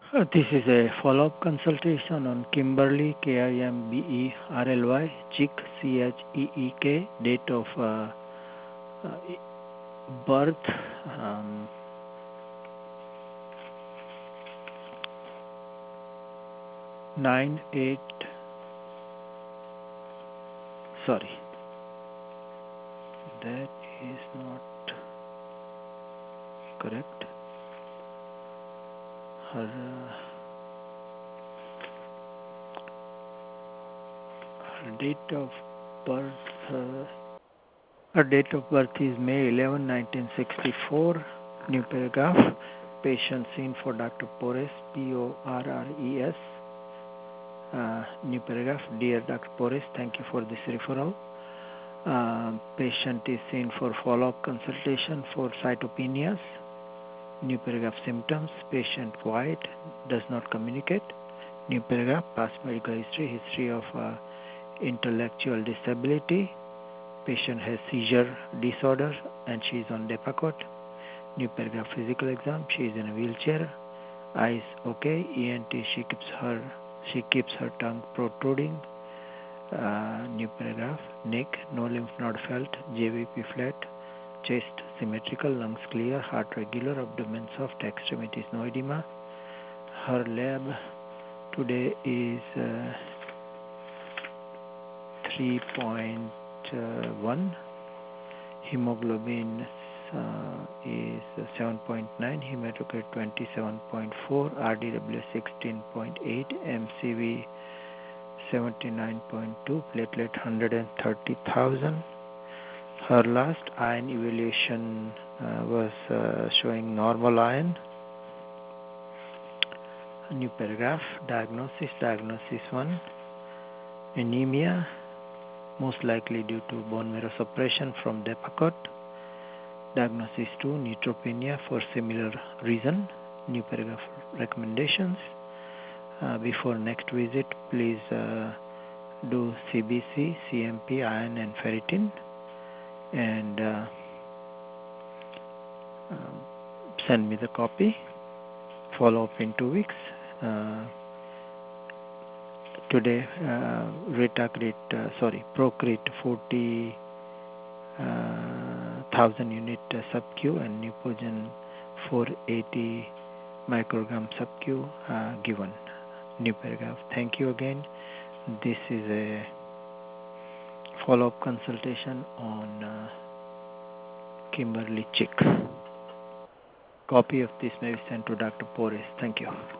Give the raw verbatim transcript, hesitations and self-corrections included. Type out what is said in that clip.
Uh, This is a follow-up consultation on Kimberly, K I M B E R L Y, Cheek, C H E E K, date of uh, uh, birth, um, nine eight, sorry, that is not correct. Her, uh, her date of birth, uh, her date of birth is May eleventh, nineteen sixty-four. New paragraph. Patient seen for Doctor Porres, P O R R E S. Uh, new paragraph. Dear Doctor Porres, thank you for this referral. Uh, patient is seen for follow-up consultation for cytopenias. New paragraph. Symptoms. Patient quiet, does not communicate. New paragraph. Past medical history. History of uh, intellectual disability. Patient has seizure disorder and she is on Depakote. New paragraph. Physical exam. She is in a wheelchair. Eyes okay. E N T. She keeps her she keeps her tongue protruding. Uh, new paragraph. Neck. No lymph node felt. J V P flat. Chest symmetrical. Lungs clear. Heart regular. Abdomen soft. Extremities no edema. Her lab today is uh, three point one. Hemoglobin uh, is seven point nine, hematocrit twenty-seven point four, R D W sixteen point eight, M C V seventy-nine point two, platelet one hundred thirty thousand. Her last iron evaluation uh, was uh, showing normal iron. New paragraph. Diagnosis. Diagnosis one. Anemia, most likely due to bone marrow suppression from Depakote. Diagnosis two, neutropenia for similar reason. New paragraph. Recommendations. Uh, before next visit, please uh, do C B C, C M P, iron and ferritin, and uh, um, send me the copy. Follow up in two weeks. Uh, today, uh, Retacrit, uh, sorry, Procrit forty thousand unit uh, sub-Q and Neupogen four hundred eighty microgram sub-Q uh, given. New paragraph. Thank you again. This is a follow-up consultation on uh, Kimberly Chick. Copy of this may be sent to Doctor Porres. Thank you.